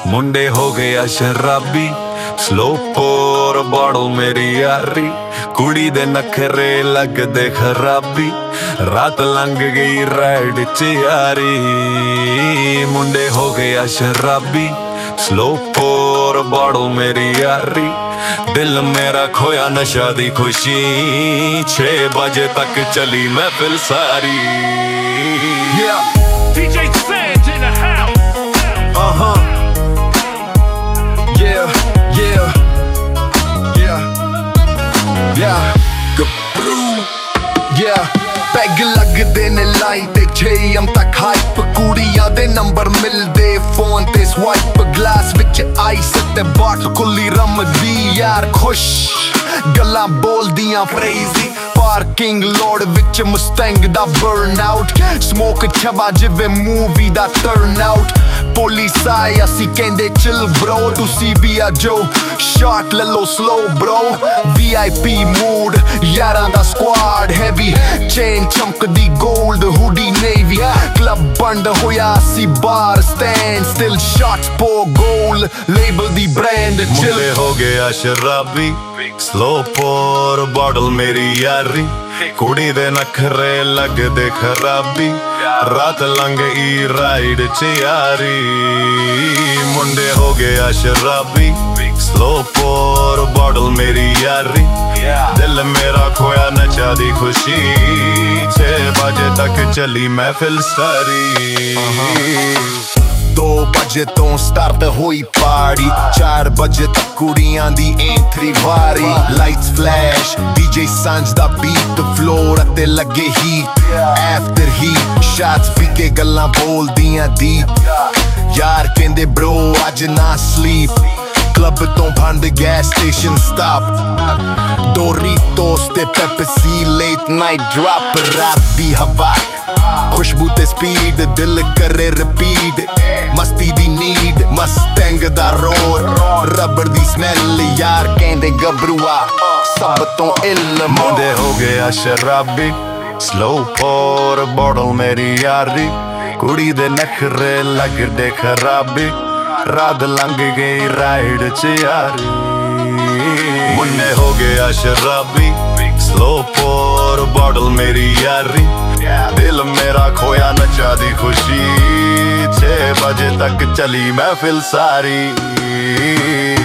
ਮੁੰਡੇ ਹੋ ਗਿਆ ਸ਼ਰਾਬੀ, ਸਲੋ ਪੋਰ ਬੋਟਲ ਮੇਰੀ ਯਾਰੀ, ਕੁੜੀ ਦੇ ਨਖਰੇ ਲੱਗਦੇ ਖਰਾਬੀ, ਰਾਤ ਲੰਘ ਗਈ ਰਾਈਡ 'ਚ ਯਾਰੀ। ਮੁੰਡੇ ਹੋ ਗਿਆ ਸ਼ਰਾਬੀ, ਸਲੋ ਪੋਰ ਬੋਟਲ ਮੇਰੀ ਯਾਰੀ, ਦਿਲ ਮੇਰਾ ਖੋਇਆ ਨਸ਼ਾ ਦੀ ਖੁਸ਼ੀ, 6 ਵਜੇ ਤੱਕ ਚਲੀ ਮਹਿਫਿਲ ਸਾਰੀ। DJ Sanj in the house. Peg ਲੱਗਦੇ ਨੇ ਲਾਈਨ ਤੇ 6am ਤੱਕ ਹਾਈਪ, ਕੁੜੀਆਂ ਦੇ ਨੰਬਰ ਮਿਲਦੇ ਫੋਨ ਤੇ ਸਵਾਈਪ, ਗਲਾਸ ਵਿੱਚ ਆਈਸ ਤੇ ਬਾਟਲ ਖੁੱਲੀ ਰਮ ਦੀ, ਯਾਰ ਖੁਸ਼ ਗੱਲਾਂ ਬੋਲਦੀਆਂ ਫਰੇਜ਼ੀ, ਪਾਰਕਿੰਗ ਲੋਡ ਵਿੱਚ ਮੁਸਟੈਂਗ ਦਾ ਬਰਨ ਆਊਟ, ਸਮੋਕ ਛਵਾ ਜਿਵੇਂ ਮੂਵੀ ਦਾ ਟਰਨ ਆਊਟ, ਪੁਲਿਸ ਆਏ ਅਸੀਂ ਕਹਿੰਦੇ ਚਿਲ ਬ੍ਰੋ, ਤੁਸੀਂ ਵੀ ਆ ਜੋ ਸ਼ਾਟ ਲੈ ਲੋ ਸਲੋ ਬ੍ਰੋ, VIP ਮੂਡ ਯਾਰਾਂ ਦਾ ਸਕੁਆਡ ਹੈਵੀ, ਚੇਨ ਚਮਕਦੀ ਗੋਲਡ ਹੁਡੀ ਨੇਵੀ, ਕਲੱਬ ਬੰਦ ਹੋਇਆ ਸੀ ਬਾਰ ਸਟੈਂਡ ਸਟਿਲ ਸ਼ਾਟਸ ਪੋ ਗੋਲ, ਲੇਬਲ ਦੀ ਬ੍ਰਾਂਡ ਚਿਲ। ਮੁੰਡੇ ਹੋ ਗਿਆ ਸ਼ਰਾਬੀ, ਸਲੋ ਪੋਰ ਬੋਟਲ ਮੇਰੀ ਯਾਰੀ, ਕੁੜੀ ਦੇ ਨਖਰੇ ਲੱਗਦੇ ਖਰਾਬੀ, ਰਾਤ ਲੰਘ ਗਈ ਰਾਈਡ 'ਚ ਯਾਰੀ। ਮੁੰਡੇ ਹੋ ਗਿਆ ਸ਼ਰਾਬੀ, ਸਲੋ ਪੋਰ ਬੋਟਲ ਮੇਰੀ ਯਾਰੀ, ਦਿਲ ਮੇਰਾ ਖੋਇਆ ਨਸ਼ਾ ਦੀ ਖੁਸ਼ੀ, 6 ਵਜੇ ਤੱਕ ਚਲੀ ਮਹਿਫਿਲ ਸਾਰੀ। 2 ਵਜੇ ਤੋਂ ਸਟਾਰਟ ਹੋਈ ਪਾਰਟੀ, 4 ਵਜੇ ਤੱਕ ਕੁੜੀਆਂ ਦੀ ਐਂਟਰੀ ਵਾਰੀ, ਲਾਈਟਸ ਫਲੈਸ਼ DJ ਸਾਂਝ ਦਾ ਬੀਟ, ਫਲੋਰ ਅਤੇ ਲੱਗੇ ਹੀਟ, ਆਫਟਰ ਹੀਟ ਸ਼ਾਟਸ ਪੀ ਕੇ ਗੱਲਾਂ ਬੋਲਦੀਆਂ ਦੀਪ, ਯਾਰ ਕਹਿੰਦੇ ਬ੍ਰੋ ਅੱਜ ਨਾ ਸਲੀਪ, ਕਲੱਬ ਤੋਂ ਬੰਦ ਗੈਸ ਸਟੇਸ਼ਨ ਸਟਾਪ, ਡੋਰੀਟੋਸ ਤੇ ਪੈਪਸੀ ਲੇਟ ਨਾਈਟ ਡ੍ਰੌਪ, ਰਾਤ ਦੀ ਹਵਾ ਖੁਸ਼ਬੂ ਤੇ ਸਪੀਡ, ਦਿਲ ਕਰੇ ਰਿਪੀਟ, ਮਸਤੀ ਦੀ ਨੀਡ ਮਸਟੈਂਗ ਦਾ ਰੋਡ, ਰਬੜ ਦੀ ਸਮੈਲ ਯਾਰ ਕਹਿੰਦੇ ਗੱਭਰੂਆ ਸਭ ਤੋਂ ਇਲ। ਮੁੰਡੇ ਹੋ ਗਿਆ ਸ਼ਰਾਬੀ, ਸਲੋ ਪੋਰ ਬੋਟਲ ਮੇਰੀ ਯਾਰੀ, ਕੁੜੀ ਦੇ ਨਖਰੇ ਲੱਗਦੇ ਖਰਾਬੀ, ਰਾਤ ਲੰਘ ਗਈ ਰਾਈਡ 'ਚ ਯਾਰੀ। ਮੁੰਡੇ ਹੋ ਗਿਆ ਸ਼ਰਾਬੀ, ਸਲੋ ਪੋਰ ਬੋਟਲ ਮੇਰੀ ਯਾਰੀ, ਦਿਲ ਮੇਰਾ ਖੋਇਆ ਨਸ਼ਾ ਦੀ ਖੁਸ਼ੀ, 6 ਵਜੇ ਤੱਕ ਚਲੀ ਮਹਿਫਿਲ ਸਾਰੀ।